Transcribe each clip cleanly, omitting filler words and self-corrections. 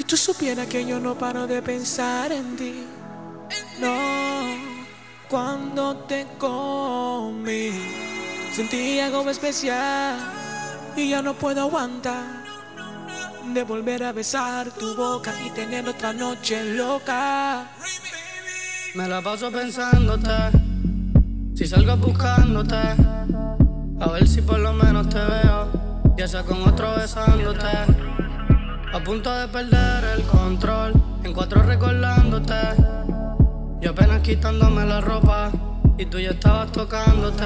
Si tú supieras que yo no paro de pensar en ti, no, cuando te comí, sentí algo especial y ya no puedo aguantar de volver a besar tu boca y tener otra noche loca. Me la paso pensándote, si salgo buscándote, a ver si por lo menos te veo, ya sea con otro besándote. A punto de perder el control, en cuatro recordándote. Yo apenas quitándome la ropa y tú ya estabas tocándote.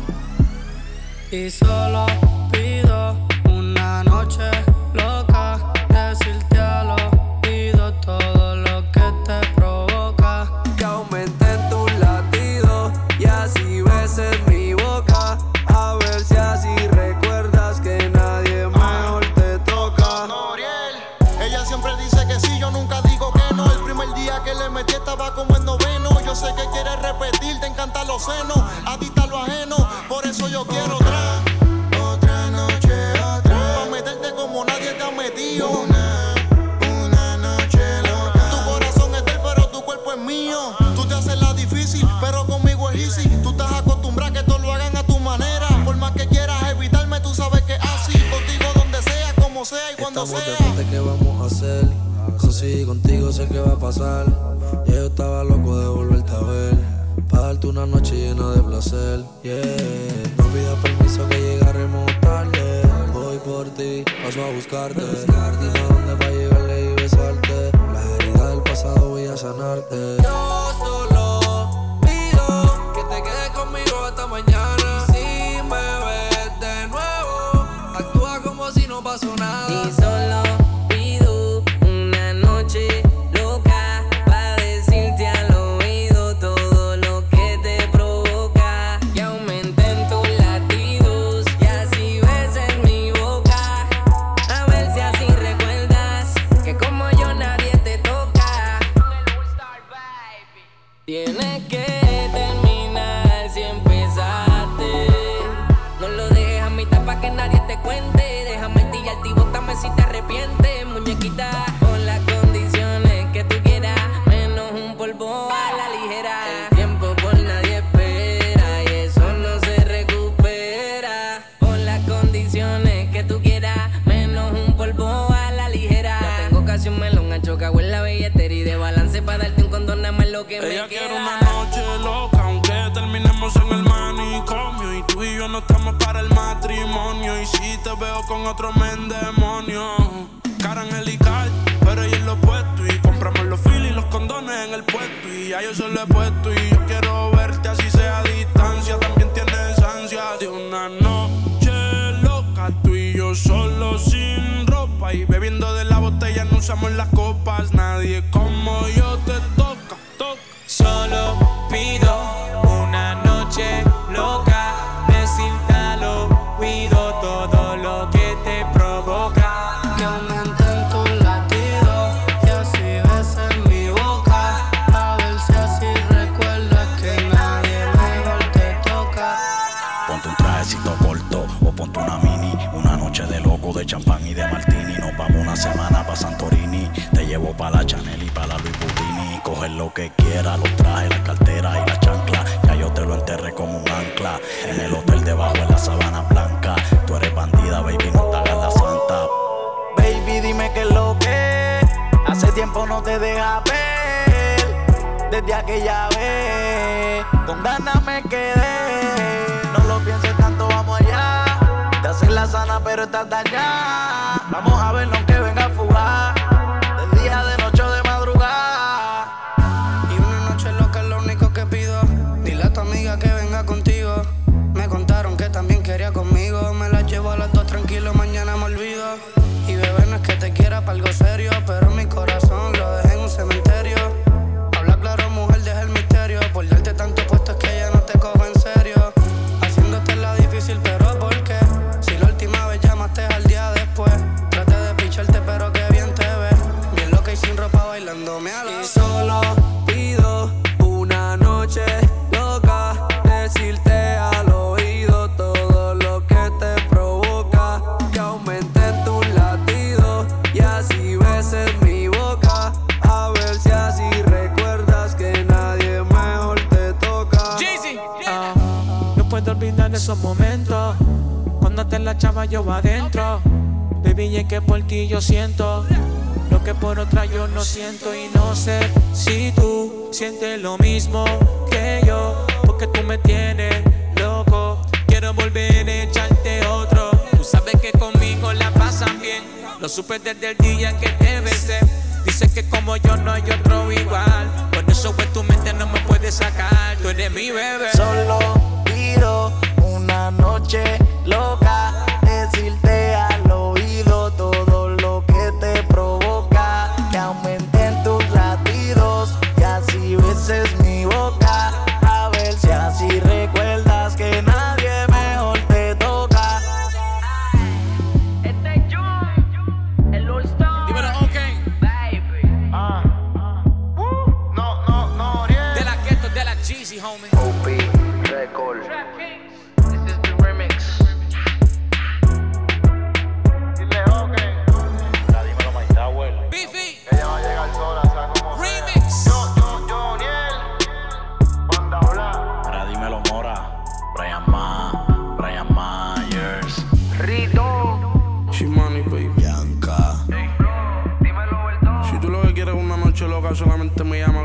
Y solo pido una noche loca, decirte al oído todo lo que te provoca. Que aumenten tus latidos y así beses mi boca. A ver si así recuerdas que nadie mejor te toca. Ella siempre dice que sí, yo nunca digo que no. El primer día que le metí estaba como en noveno. Yo sé que quieres repetir, te encantan los senos, adicta a lo ajeno, por eso yo quiero otra noche, pa' meterte como nadie te ha metido. Una noche loca. Tu corazón es de él, pero tu cuerpo es mío. Tú te haces la difícil, pero conmigo es easy. Tú estás acostumbrada a que todo lo hagan a tu manera. Por más que quieras evitarme, tú sabes que así. Contigo donde sea, como sea y cuando Estamos sea. de frente, ¿qué vamos a hacer? Sí, contigo sé que va a pasar. Ya yo estaba loco de volverte a ver, pa' darte una noche llena de placer, yeah. No pidas permiso que llegaremos tarde. Voy por ti, paso a buscarte. Dime a dónde pa' llegarle y besarte. Las heridas del pasado voy a sanarte. Yo solo pido que te quedes conmigo hasta mañana. Si me ves de nuevo, actúa como si no pasó nada. Y solo pido una noche loca para decirte al oído todo lo que te provoca. Que aumenten tus latidos y así beses mi boca. A ver si así recuerdas que como yo nadie te toca. Tienes que terminar si empezaste. No lo dejes a mitad pa' que nadie te cuente. Déjame mentir y bótame si te arrepientes, muñequita. Con las condiciones que tú quieras, menos un polvo a la ligera. El tiempo por nadie espera y eso no se recupera. Con las condiciones que tú quieras, menos un polvo a la ligera. Ya tengo casi un melón a chocado en la billetera y de balance para darte un condón nada más lo que Ella me quiere queda. una noche loca, aunque terminemos en el manicomio. Y tú y yo no estamos para el matrimonio. Y si te veo con otro me endemonio. Cara angelical, pero ella es lo opuesto. Y compramos los filis y los condones en el puesto. Y ya yo se lo he puesto. Y yo quiero verte así sea a distancia. También tienes ansias de una noche loca. Tú y yo solo sin ropa. Y bebiendo de la botella no usamos las copas. Nadie como yo te toca, toca. Solo pido una noche loca, decirte al oído todo lo que te provoca. Que aumenten tus latidos y así beses mi boca. A ver si así recuerdas que nadie mejor te toca. Ponte un trajecito corto o ponte una mini. Una noche de loco, de champán y de martini. Nos vamos una semana pa' Santorini. Te llevo pa' la Chanel y pa' la Louis Vuitton. Coger lo que quieras, los trajes, las carteras y la chancla. Ya yo te lo enterré como un ancla. En el hotel debajo de la sabana blanca. Tú eres bandida, baby, no te hagas la santa. Baby, dime qué es lo que hace tiempo no te deja ver. Desde aquella vez con ganas me quedé. No lo pienses tanto, vamos allá. Te haces la sana pero estás dañada. Vamos a verlo aunque venga a fugar. De día, de noche o de madrugada. Y una noche loca es lo único que pido. Dile a tu amiga que venga contigo. Me contaron que también quería conmigo. Me la llevo a las 2 tranquilo, mañana me olvido. Y bebé, no es que te quiera pa' algo serio, pero mi corazón lo dejé en un cementerio. Habla claro, mujer, deja el misterio. Por darte tanto puesto es que ya no te cojo en serio. Haciéndote la difícil, pero ¿por qué? Si la última vez llamaste al día después. Traté de picharte, pero que bien te ves. Bien loca y sin ropa bailándome a la. Y solo pido una noche loca, decirte al oído todo lo que te provoca. Que aumenten tus latidos y así beses mi esos momentos cuando te la chava yo va adentro. Baby, es que por ti yo siento lo que por otra yo no siento. Y no sé si tú sientes lo mismo que yo, porque tú me tienes loco. Quiero volver a echarte otro. Tú sabes que conmigo la pasan bien. Lo supe desde el día que te besé. Dices que como yo no hay otro igual. Por eso pues tu mente no me puede sacar. Tú eres mi bebé. Solo pido una noche loca, decirte al oído todo lo que te provoca, que aumenten tus latidos y así beses mi boca, a ver si así recuerdas que nadie mejor te toca. Este es Jun, el All Star. Dímelo, ok. Baby. No, Ariel. De la Ghetto, de la Jeezy, homie. OP Record. Trap Kings. This is the remix. Dile ok. Dímelo, My Tower. Beefy, Ella va a llegar sola, sea como sea. remix. Yo, Niel. Banda Bla. Ahora dímelo, Mora. Brian Myers. Rito. Shimani, baby. Bianca. Dímelo, Verdón. Si tú lo que quieres es una noche loca, solamente me llama